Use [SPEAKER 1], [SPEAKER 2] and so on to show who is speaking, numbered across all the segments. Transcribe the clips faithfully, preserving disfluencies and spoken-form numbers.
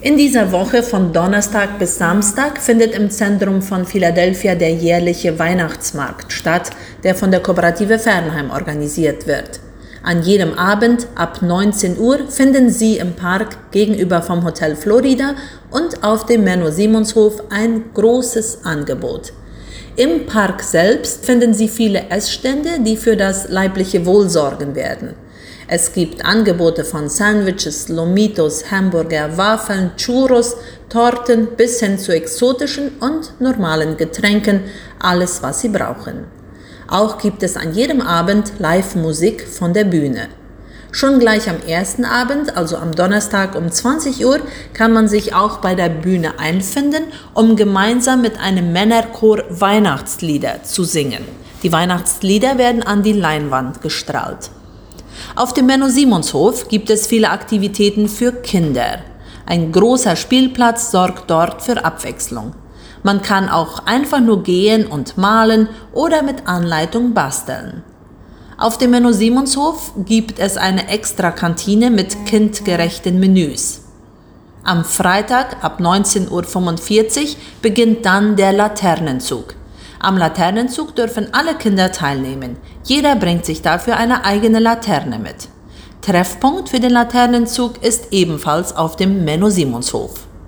[SPEAKER 1] In dieser Woche von Donnerstag bis Samstag findet im Zentrum von Philadelphia der jährliche Weihnachtsmarkt statt, der von der Kooperative Fernheim organisiert wird. An jedem Abend ab neunzehn Uhr finden Sie im Park gegenüber vom Hotel Florida und auf dem Menno-Simons-Hof ein großes Angebot. Im Park selbst finden Sie viele Essstände, die für das leibliche Wohl sorgen werden. Es gibt Angebote von Sandwiches, Lomitos, Hamburger, Waffeln, Churros, Torten bis hin zu exotischen und normalen Getränken, alles was Sie brauchen. Auch gibt es an jedem Abend Live-Musik von der Bühne. Schon gleich am ersten Abend, also am Donnerstag um zwanzig Uhr, kann man sich auch bei der Bühne einfinden, um gemeinsam mit einem Männerchor Weihnachtslieder zu singen. Die Weihnachtslieder werden an die Leinwand gestrahlt. Auf dem Menno-Simons-Hof gibt es viele Aktivitäten für Kinder. Ein großer Spielplatz sorgt dort für Abwechslung. Man kann auch einfach nur gehen und malen oder mit Anleitung basteln. Auf dem Menno-Simons-Hof gibt es eine Extra-Kantine mit kindgerechten Menüs. Am Freitag ab neunzehn Uhr fünfundvierzig beginnt dann der Laternenzug. Am Laternenzug dürfen alle Kinder teilnehmen. Jeder bringt sich dafür eine eigene Laterne mit. Treffpunkt für den Laternenzug ist ebenfalls auf dem Menno-Simons-Hof.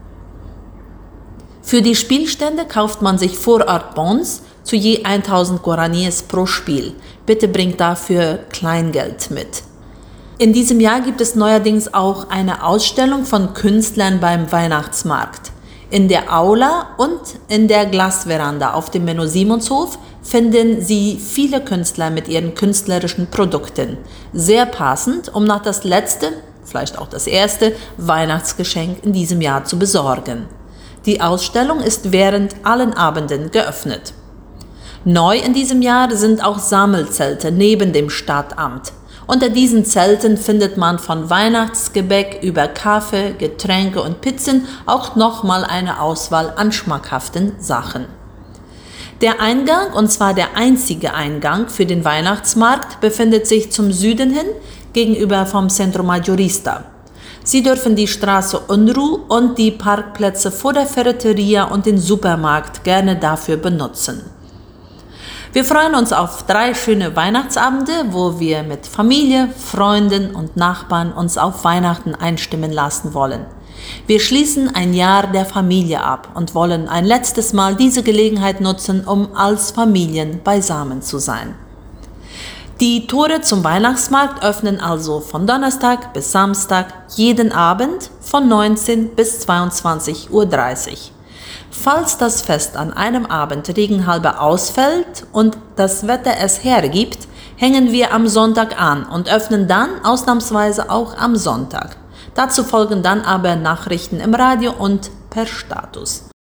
[SPEAKER 1] Für die Spielstände kauft man sich vor Ort Bons zu je tausend Guaraníes pro Spiel. Bitte bringt dafür Kleingeld mit. In diesem Jahr gibt es neuerdings auch eine Ausstellung von Künstlern beim Weihnachtsmarkt. In der Aula und in der Glasveranda auf dem Menno-Simons-Hof finden Sie viele Künstler mit ihren künstlerischen Produkten. Sehr passend, um noch das letzte, vielleicht auch das erste, Weihnachtsgeschenk in diesem Jahr zu besorgen. Die Ausstellung ist während allen Abenden geöffnet. Neu in diesem Jahr sind auch Sammelzelte neben dem Stadtamt. Unter diesen Zelten findet man von Weihnachtsgebäck über Kaffee, Getränke und Pizzen auch nochmal eine Auswahl an schmackhaften Sachen. Der Eingang, und zwar der einzige Eingang für den Weihnachtsmarkt, befindet sich zum Süden hin gegenüber vom Centro Mayorista. Sie dürfen die Straße Unruh und die Parkplätze vor der Ferreteria und den Supermarkt gerne dafür benutzen. Wir freuen uns auf drei schöne Weihnachtsabende, wo wir mit Familie, Freunden und Nachbarn uns auf Weihnachten einstimmen lassen wollen. Wir schließen ein Jahr der Familie ab und wollen ein letztes Mal diese Gelegenheit nutzen, um als Familien beisammen zu sein. Die Tore zum Weihnachtsmarkt öffnen also von Donnerstag bis Samstag jeden Abend von neunzehn bis zweiundzwanzig Uhr dreißig. Falls das Fest an einem Abend regenhalber ausfällt und das Wetter es hergibt, hängen wir am Sonntag an und öffnen dann ausnahmsweise auch am Sonntag. Dazu folgen dann aber Nachrichten im Radio und per Status.